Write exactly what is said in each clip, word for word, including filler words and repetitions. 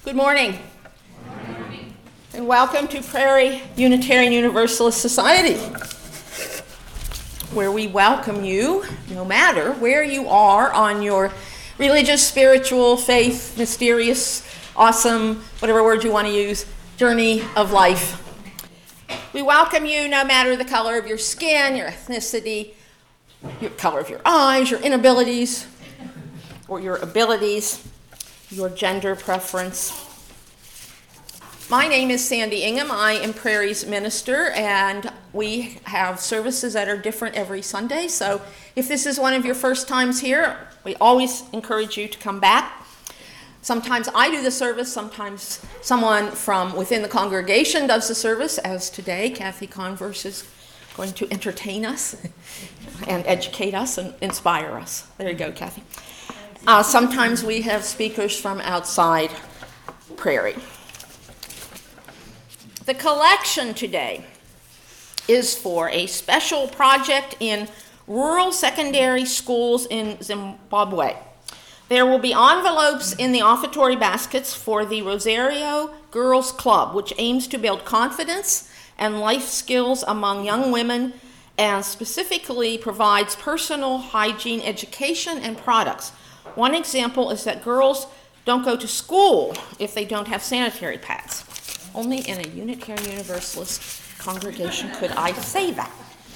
Good morning. Good morning. And welcome to Prairie Unitarian Universalist Society, where we welcome you, no matter where you are on your religious, spiritual, faith, mysterious, awesome, whatever word you want to use, journey of life. We welcome you no matter the color of your skin, your ethnicity, your color of your eyes, your inabilities, or your abilities, your gender preference. My name is Sandy Ingham. I am Prairie's minister, and we have services that are different every Sunday. So if this is one of your first times here, we always encourage you to come back. Sometimes I do the service, sometimes someone from within the congregation does the service, as today Kathy Converse is going to entertain us and educate us and inspire us. There you go, Kathy. Uh, sometimes we have speakers from outside Prairie. The collection today is for a special project in rural secondary schools in Zimbabwe. There will be envelopes in the offertory baskets for the Rosario Girls Club, which aims to build confidence and life skills among young women and specifically provides personal hygiene education and products. One example is that girls don't go to school if they don't have sanitary pads. Only in a Unitarian Universalist congregation could I say that.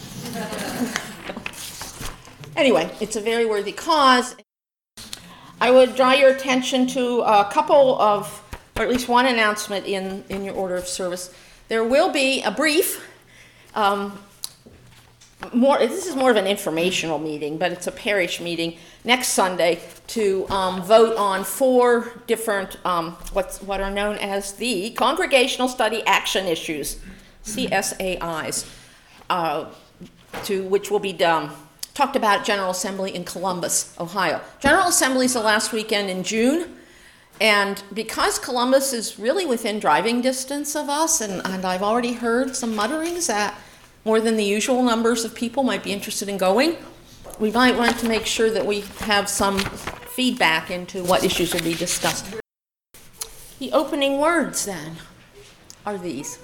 Anyway, it's a very worthy cause. I would draw your attention to a couple of, or at least one announcement in, in your order of service. There will be a brief, um, more. This is more of an informational meeting, but it's a parish meeting next Sunday to um, vote on four different, um, what's, what are known as the Congregational Study Action Issues, C S A Is, uh, to which will be done. Talked about General Assembly in Columbus, Ohio. General Assembly is the last weekend in June, and because Columbus is really within driving distance of us, and, and I've already heard some mutterings that more than the usual numbers of people might be interested in going, we might want to make sure that we have some feedback into what issues will be discussed. The opening words, then, are these.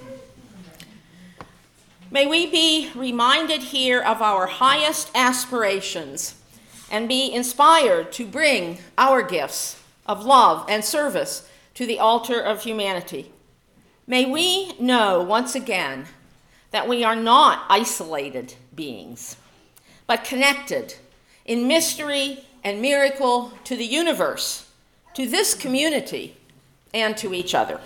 May we be reminded here of our highest aspirations and be inspired to bring our gifts of love and service to the altar of humanity. May we know once again that we are not isolated beings, but connected in mystery and miracle to the universe, to this community, and to each other.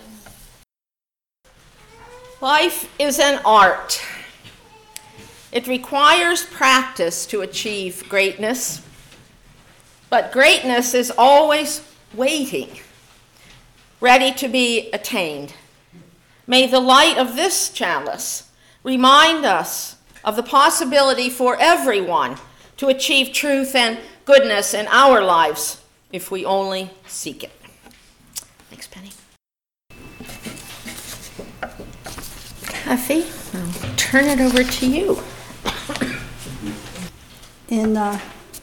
Life is an art. It requires practice to achieve greatness, but greatness is always waiting, ready to be attained. May the light of this chalice remind us of the possibility for everyone to achieve truth and goodness in our lives if we only seek it. Thanks, Penny. Kathy, I'll turn it over to you. In uh,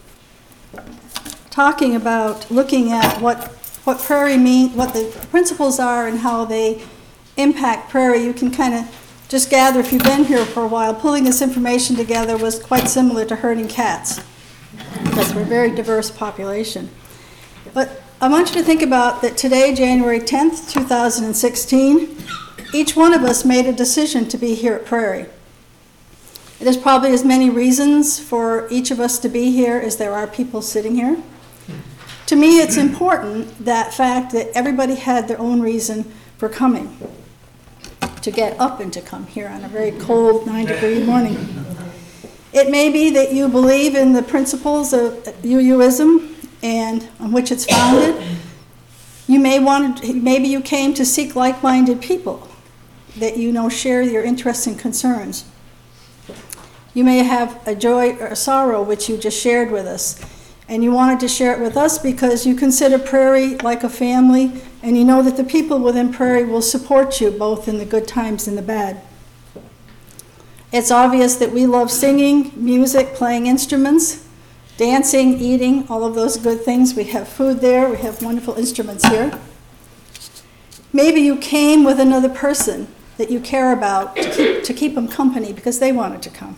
talking about looking at what what Prairie mean, what the principles are and how they impact Prairie, you can kind of just gather, if you've been here for a while, pulling this information together was quite similar to herding cats, because we're a very diverse population. But I want you to think about that today, January tenth, two thousand sixteen, each one of us made a decision to be here at Prairie. There's probably as many reasons for each of us to be here as there are people sitting here. To me, it's important, that fact that everybody had their own reason for coming, to get up and to come here on a very cold nine degree morning. It may be that you believe in the principles of U U-ism and on which it's founded. You may want, maybe you came to seek like-minded people that you know share your interests and concerns. You may have a joy or a sorrow which you just shared with us, and you wanted to share it with us because you consider Prairie like a family, and you know that the people within Prairie will support you both in the good times and the bad. It's obvious that we love singing, music, playing instruments, dancing, eating, all of those good things. We have food there, we have wonderful instruments here. Maybe you came with another person that you care about to keep, to keep them company because they wanted to come.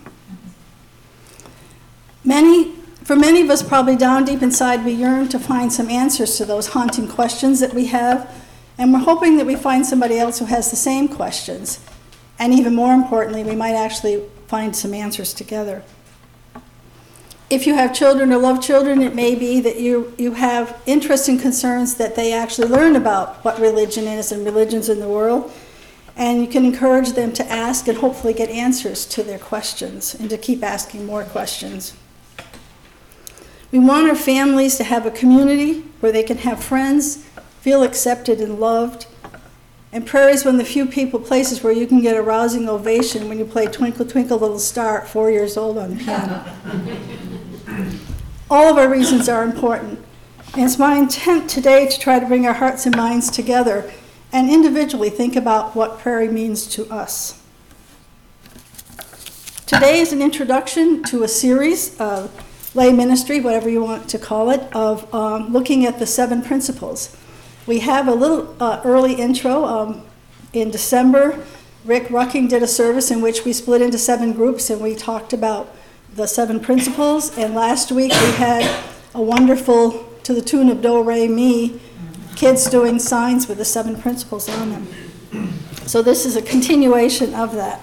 Many, for many of us, probably down deep inside, we yearn to find some answers to those haunting questions that we have, and we're hoping that we find somebody else who has the same questions. And even more importantly, we might actually find some answers together. If you have children or love children, it may be that you, you have interests and concerns that they actually learn about what religion is and religions in the world, and you can encourage them to ask and hopefully get answers to their questions and to keep asking more questions. We want our families to have a community where they can have friends, feel accepted and loved. And Prairie is one of the few people, places where you can get a rousing ovation when you play Twinkle, Twinkle, Little Star at four years old on the piano. All of our reasons are important. And it's my intent today to try to bring our hearts and minds together and individually think about what Prairie means to us. Today is an introduction to a series of lay ministry, whatever you want to call it, of um, looking at the seven principles. We have a little uh, early intro. Um, in December, Rick Rucking did a service in which we split into seven groups and we talked about the seven principles. And last week we had a wonderful, to the tune of Do, Re, Mi, kids doing signs with the seven principles on them. So this is a continuation of that.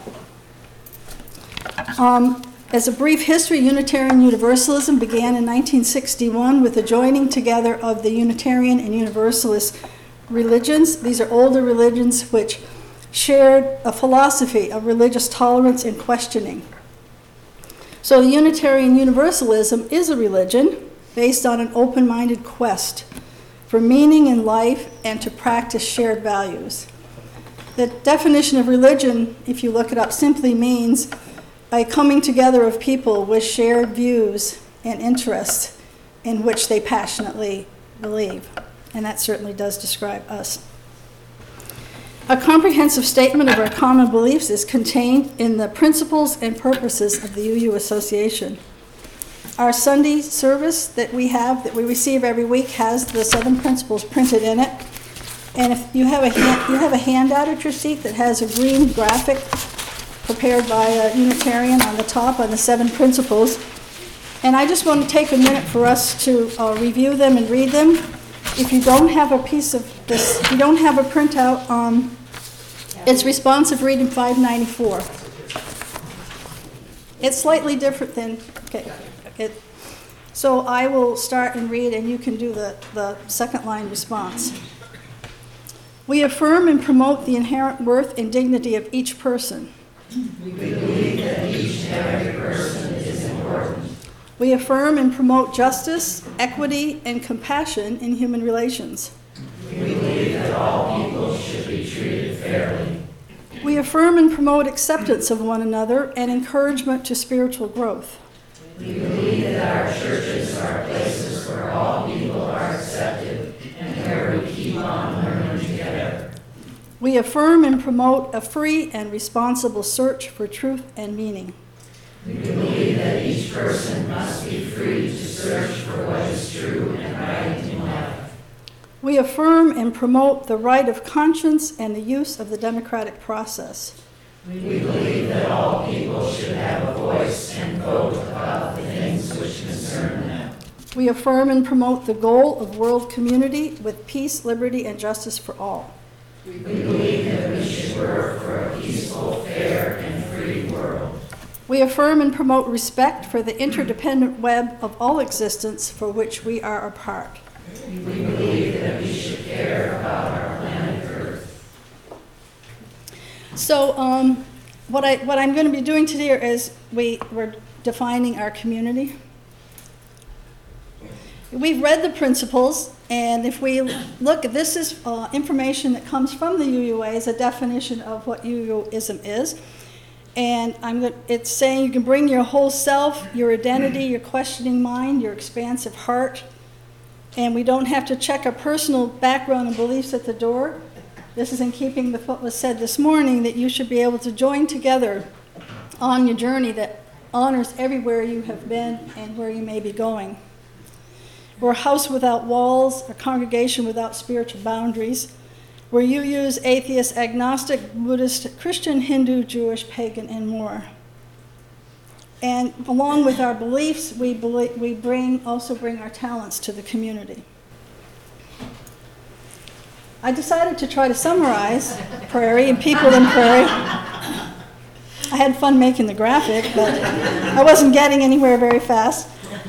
Um, As a brief history, Unitarian Universalism began in nineteen sixty-one with the joining together of the Unitarian and Universalist religions. These are older religions which shared a philosophy of religious tolerance and questioning. So the Unitarian Universalism is a religion based on an open-minded quest for meaning in life and to practice shared values. The definition of religion, if you look it up, simply means a coming together of people with shared views and interests in which they passionately believe. And that certainly does describe us. A comprehensive statement of our common beliefs is contained in the principles and purposes of the U U Association. Our Sunday service that we have, that we receive every week, has the seven principles printed in it. And if you have a hand, you have a handout at your seat that has a green graphic prepared by a Unitarian on the top on the seven principles. And I just want to take a minute for us to uh, review them and read them. If you don't have a piece of this, if you don't have a printout, um, it's responsive reading five ninety-four. It's slightly different than, okay. It, so I will start and read and you can do the, the second line response. We affirm and promote the inherent worth and dignity of each person. We believe that each and every person is important. We affirm and promote justice, equity, and compassion in human relations. We believe that all people should be treated fairly. We affirm and promote acceptance of one another and encouragement to spiritual growth. We believe that our churches are places where all people are accepted and where we keep on learning together. We affirm and promote a free and responsible search for truth and meaning. We believe that each person must be free to search for what is true and right in life. We affirm and promote the right of conscience and the use of the democratic process. We believe that all people should have a voice and vote about the things which concern them. We affirm and promote the goal of world community with peace, liberty, and justice for all. We believe that we should work for a peaceful, fair, and free world. We affirm and promote respect for the interdependent web of all existence for which we are a part. We believe that we should care about our planet Earth. So um, what, I, what I'm going to be doing today is we, we're defining our community. We've read the principles, and if we look, this is uh, information that comes from the U U A as a definition of what U U ism is. And I'm going, it's saying you can bring your whole self, your identity, your questioning mind, your expansive heart, and we don't have to check our personal background and beliefs at the door. This is in keeping with what was said this morning, that you should be able to join together on your journey that honors everywhere you have been and where you may be going. We're a house without walls, a congregation without spiritual boundaries. where you use atheist, agnostic, Buddhist, Christian, Hindu, Jewish, pagan, and more. And along with our beliefs, we, believe, we bring, also bring our talents to the community. I decided to try to summarize Prairie and people in Prairie. I had fun making the graphic, but I wasn't getting anywhere very fast.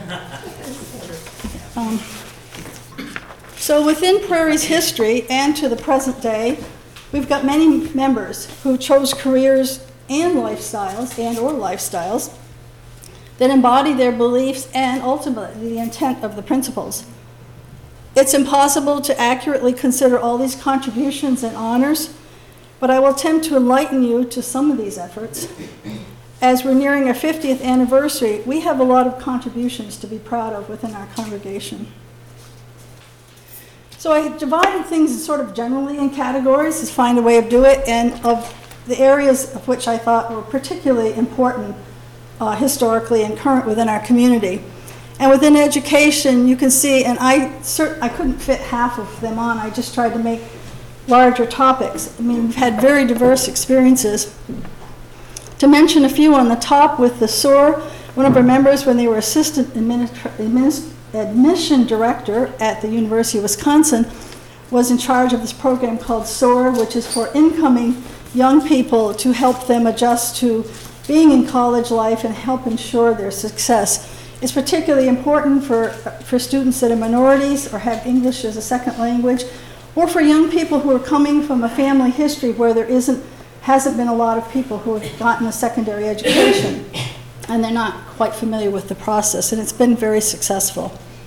Um, so within Prairie's history and to the present day, we've got many members who chose careers and lifestyles and or lifestyles that embody their beliefs and ultimately the intent of the principles. It's impossible to accurately consider all these contributions and honors, but I will attempt to enlighten you to some of these efforts. As we're nearing our fiftieth anniversary, we have a lot of contributions to be proud of within our congregation. So I divided things sort of generally in categories to find a way of doing it, and of the areas of which I thought were particularly important uh, historically and current within our community. And within education, you can see, and I, cert- I couldn't fit half of them on, I just tried to make larger topics. I mean, we've had very diverse experiences. To mention a few on the top, with the S O A R, one of our members, when they were assistant administra- administ- admission director at the University of Wisconsin, was in charge of this program called S O A R, which is for incoming young people to help them adjust to being in college life and help ensure their success. It's particularly important for, for students that are minorities or have English as a second language, or for young people who are coming from a family history where there isn't, hasn't been a lot of people who have gotten a secondary education, and they're not quite familiar with the process, and it's been very successful.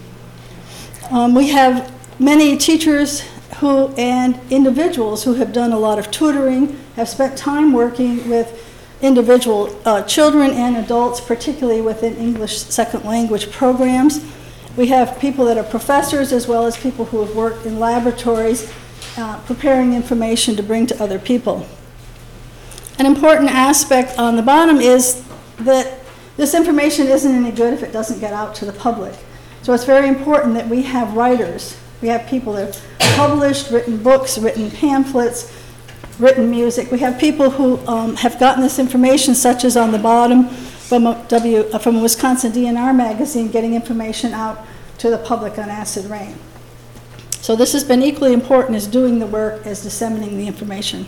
Um, we have many teachers who and individuals who have done a lot of tutoring, have spent time working with individual uh, children and adults, particularly within English second language programs. We have people that are professors as well as people who have worked in laboratories uh, preparing information to bring to other people. An important aspect on the bottom is that this information isn't any good if it doesn't get out to the public. So it's very important that we have writers. We have people that have published, written books, written pamphlets, written music. We have people who um, have gotten this information, such as on the bottom from a, w, uh, from a Wisconsin D N R magazine, getting information out to the public on acid rain. So this has been equally important as doing the work as disseminating the information.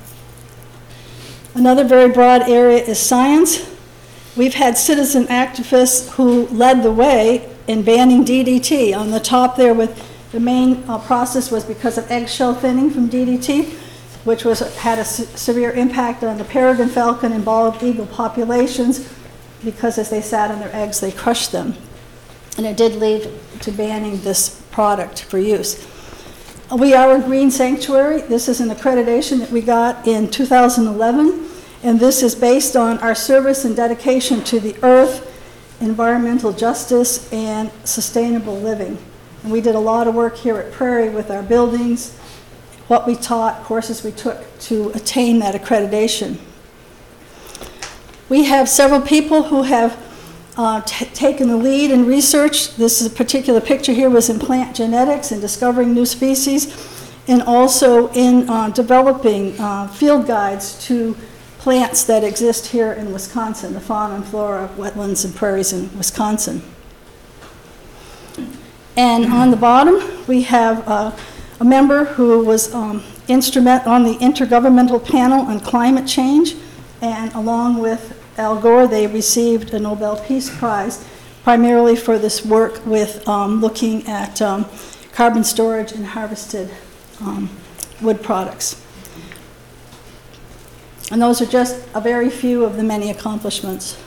Another very broad area is science. We've had citizen activists who led the way in banning D D T. On the top there, with the main uh, process was because of eggshell thinning from D D T, which was, had a se- severe impact on the peregrine falcon and bald eagle populations, because as they sat on their eggs, they crushed them. And it did lead to banning this product for use. We are a green sanctuary. This is an accreditation that we got in two thousand eleven, and this is based on our service and dedication to the earth, environmental justice, and sustainable living. And we did a lot of work here at Prairie with our buildings, what we taught, courses we took to attain that accreditation. We have several people who have uh, t- taken the lead in research. This is a particular picture here was in plant genetics and discovering new species, and also in uh, developing uh, field guides to plants that exist here in Wisconsin, the fauna and flora of wetlands and prairies in Wisconsin. And on the bottom, we have uh, a member who was um, instrument on the Intergovernmental Panel on Climate Change, and along with Al Gore, they received a Nobel Peace Prize, primarily for this work with um, looking at um, carbon storage and harvested um, wood products. And those are just a very few of the many accomplishments.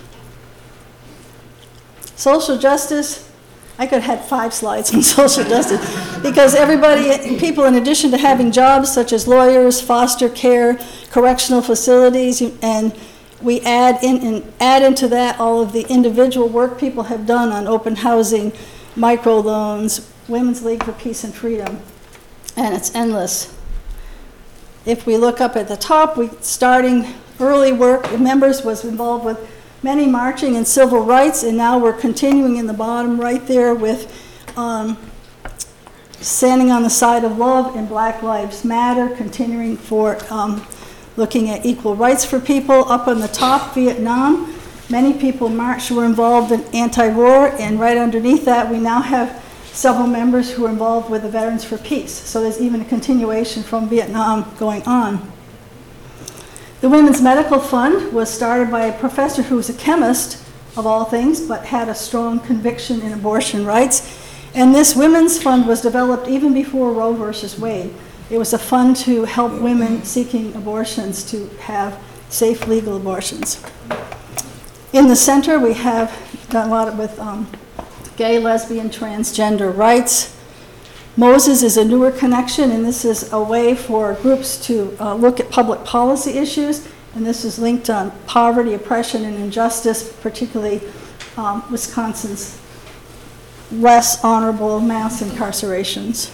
Social justice. I could have had five slides on social justice, because everybody, people, in addition to having jobs such as lawyers, foster care, correctional facilities, and we add in and add into that all of the individual work people have done on open housing, microloans, Women's League for Peace and Freedom, and it's endless. If we look up at the top, we starting early work, the members was involved with many marching and civil rights, and now we're continuing in the bottom right there with um, standing on the side of love in Black Lives Matter, continuing for um, looking at equal rights for people. Up on the top, Vietnam. Many people marched, were involved in anti-war, and right underneath that we now have several members who are involved with the Veterans for Peace. So there's even a continuation from Vietnam going on. The Women's Medical Fund was started by a professor who was a chemist, of all things, but had a strong conviction in abortion rights. And this Women's Fund was developed even before Roe versus Wade. It was a fund to help women seeking abortions to have safe, legal abortions. In the center, we have done a lot with um, gay, lesbian, transgender rights. Moses is a newer connection, and this is a way for groups to uh, look at public policy issues, and this is linked on poverty, oppression, and injustice, particularly um, Wisconsin's less honorable mass incarcerations.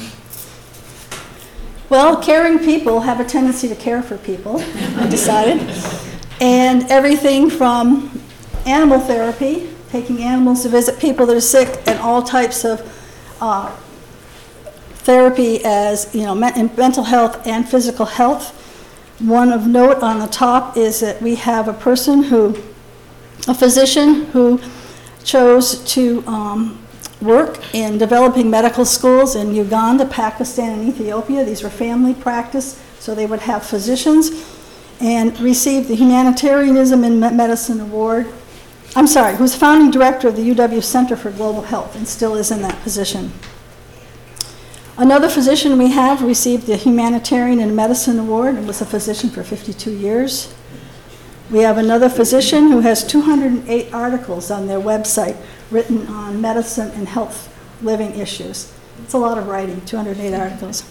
Well, caring people have a tendency to care for people, I decided, and everything from animal therapy, taking animals to visit people that are sick, and all types of uh, therapy as, you know, mental health and physical health. One of note on the top is that we have a person who, a physician who chose to um, work in developing medical schools in Uganda, Pakistan, and Ethiopia. These were family practice, so they would have physicians, and received the Humanitarianism in Medicine Award. I'm sorry, who's founding director of the U W Center for Global Health and still is in that position. Another physician we have received the Humanitarian in Medicine Award and was a physician for fifty-two years. We have another physician who has two hundred eight articles on their website written on medicine and health living issues. It's a lot of writing, two hundred eight articles.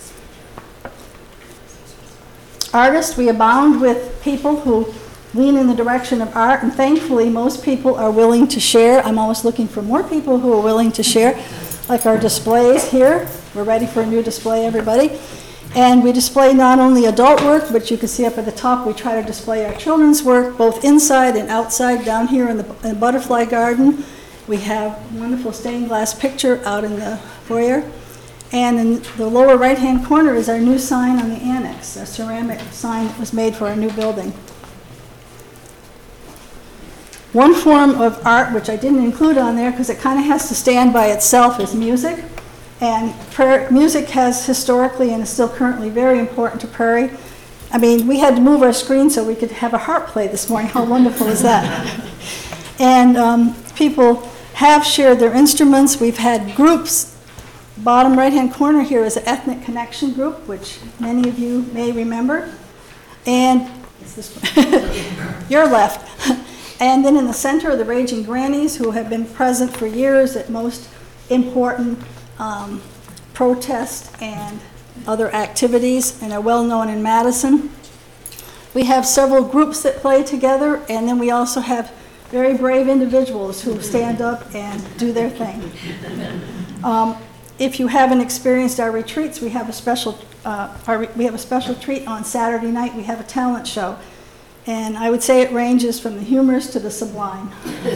Artists, we abound with people who lean in the direction of art, and thankfully most people are willing to share. I'm always looking for more people who are willing to share, like our displays here. We're ready for a new display, everybody. And we display not only adult work, but you can see up at the top we try to display our children's work, both inside and outside. Down here in the, in the butterfly garden, we have a wonderful stained glass picture out in the foyer. And in the lower right-hand corner is our new sign on the annex, a ceramic sign that was made for our new building. One form of art, which I didn't include on there because it kind of has to stand by itself, is music. And prayer, music has historically and is still currently very important to Prairie. I mean, we had to move our screen so we could have a harp play this morning. How wonderful is that? And um, people have shared their instruments. We've had groups. Bottom right-hand corner here is an Ethnic Connection group, which many of you may remember. And it's this one. Your left. And then in the center are the Raging Grannies, who have been present for years at most important um, protests and other activities, and are well known in Madison. We have several groups that play together, and then we also have very brave individuals who stand up and do their thing. Um, if you haven't experienced our retreats, we have a special uh, our, we have a special treat on Saturday night. We have a talent show. And I would say it ranges from the humorous to the sublime.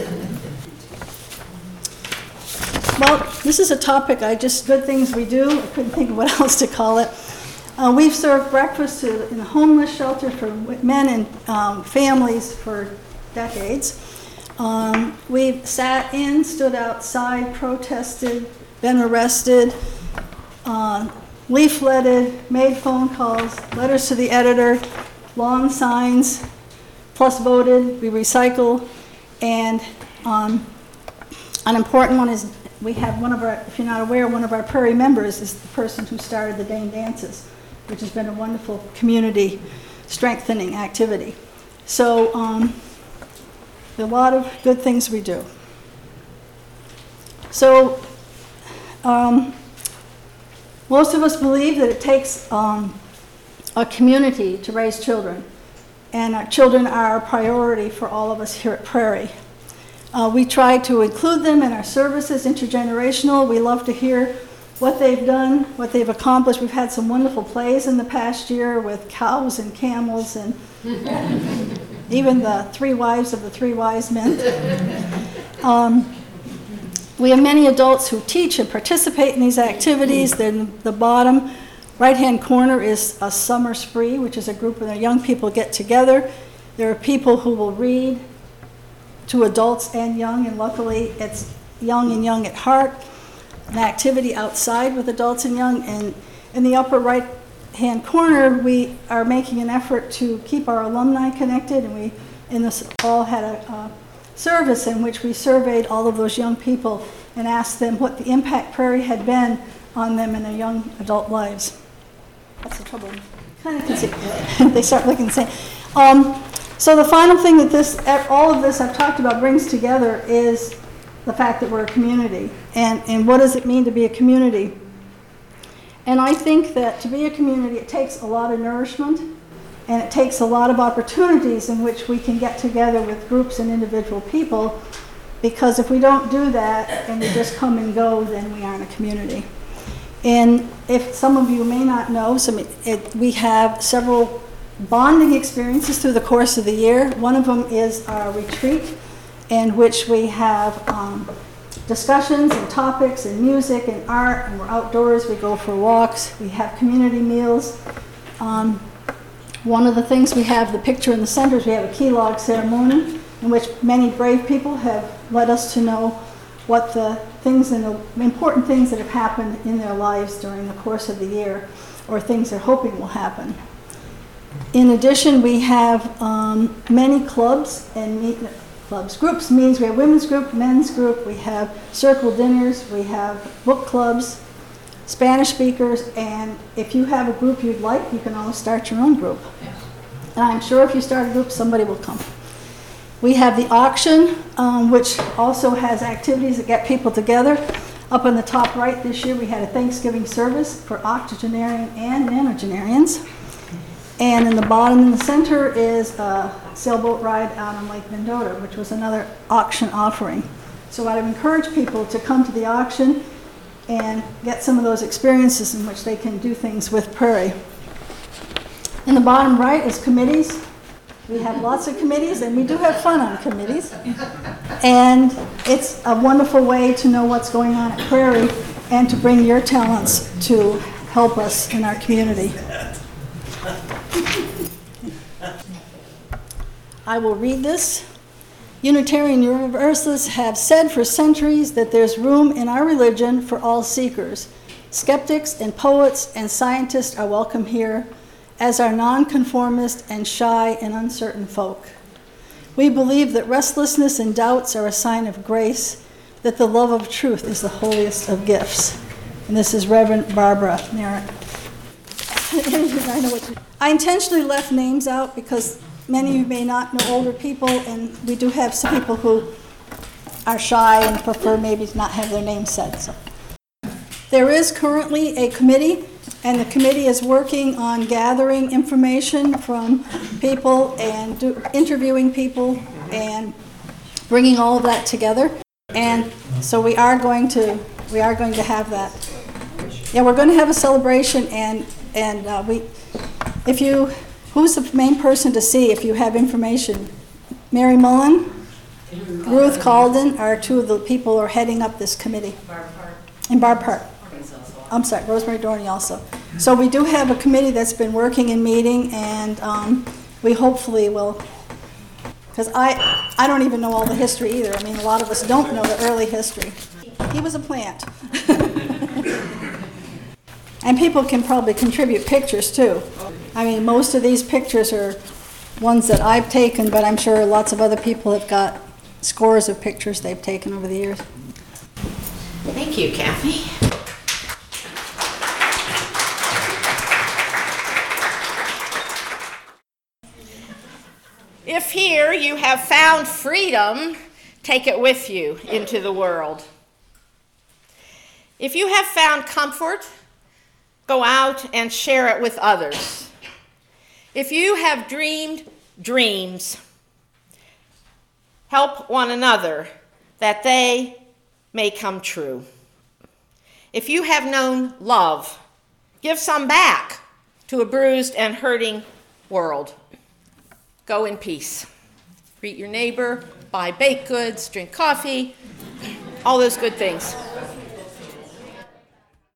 Well, this is a topic, I just, good things we do. I couldn't think of what else to call it. Uh, we've served breakfast to, in a homeless shelter for men and um, families for decades. Um, we've sat in, stood outside, protested, been arrested, uh, leafleted, made phone calls, letters to the editor, long signs, plus voted, we recycle, and um, an important one is we have one of our, if you're not aware, one of our Prairie members is the person who started the Dane Dances, which has been a wonderful community strengthening activity. So um, a lot of good things we do. So um, most of us believe that it takes um, a community to raise children, and our children are a priority for all of us here at Prairie. Uh, we try to include them in our services, intergenerational. We love to hear what they've done, what they've accomplished. We've had some wonderful plays in the past year with cows and camels and even the three wives of the three wise men. Um, We have many adults who teach and participate in these activities. Then the bottom right-hand corner is a summer spree, which is a group where young people get together. There are people who will read to adults and young, and luckily it's young and young at heart, an activity outside with adults and young. And in the upper right-hand corner, we are making an effort to keep our alumni connected, and we in this fall had a uh, service in which we surveyed all of those young people and asked them what the impact Prairie had been on them in their young adult lives. That's the trouble. Kind of can see. They start looking the same. Um, so the final thing that this, all of this I've talked about brings together is the fact that we're a community. And, and what does it mean to be a community? And I think that to be a community, it takes a lot of nourishment, and it takes a lot of opportunities in which we can get together with groups and individual people, because if we don't do that and we just come and go, then we aren't a community. And if some of you may not know, some, it, we have several bonding experiences through the course of the year. One of them is our retreat, in which we have um, discussions and topics and music and art, and we're outdoors, we go for walks, we have community meals. Um, one of the things we have, the picture in the center, is we have a key log ceremony in which many brave people have let us to know what the things and the important things that have happened in their lives during the course of the year, or things they're hoping will happen. In addition, we have um, many clubs and meet, clubs. Groups means we have women's group, men's group, we have circle dinners, we have book clubs, Spanish speakers, and if you have a group you'd like, you can always start your own group. And I'm sure if you start a group, somebody will come. We have the auction, um, which also has activities that get people together. Up on the top right this year, we had a Thanksgiving service for octogenarian and nonagenarians. And in the bottom in the center is a sailboat ride out on Lake Mendota, which was another auction offering. So I'd encourage people to come to the auction and get some of those experiences in which they can do things with Prairie. In the bottom right is committees. We have lots of committees, and we do have fun on committees. And it's a wonderful way to know what's going on at Prairie and to bring your talents to help us in our community. I will read this. Unitarian Universalists have said for centuries that there's room in our religion for all seekers. Skeptics and poets and scientists are welcome here, as are nonconformist and shy and uncertain folk. We believe that restlessness and doubts are a sign of grace, that the love of truth is the holiest of gifts. And this is Reverend Barbara Merritt. I, know what you, I intentionally left names out because many of you may not know older people, and we do have some people who are shy and prefer maybe to not have their name said. So. There is currently a committee, and the committee is working on gathering information from people and do, interviewing people and bringing all of that together. And so we are going to we are going to have that. Yeah, we're going to have a celebration, and and uh, we, if you, who's the main person to see if you have information? Mary Mullen, Ruth Calden are two of the people who are heading up this committee. Barb Hart. And Barb Hart. I'm sorry, Rosemary Dorney also. So we do have a committee that's been working and meeting, and um, we hopefully will, because I, I don't even know all the history either. I mean, a lot of us don't know the early history. He was a plant. And people can probably contribute pictures too. I mean, most of these pictures are ones that I've taken, but I'm sure lots of other people have got scores of pictures they've taken over the years. Thank you, Kathy. If here you have found freedom, take it with you into the world. If you have found comfort, go out and share it with others. If you have dreamed dreams, help one another that they may come true. If you have known love, give some back to a bruised and hurting world. Go in peace. Greet your neighbor, buy baked goods, drink coffee, all those good things.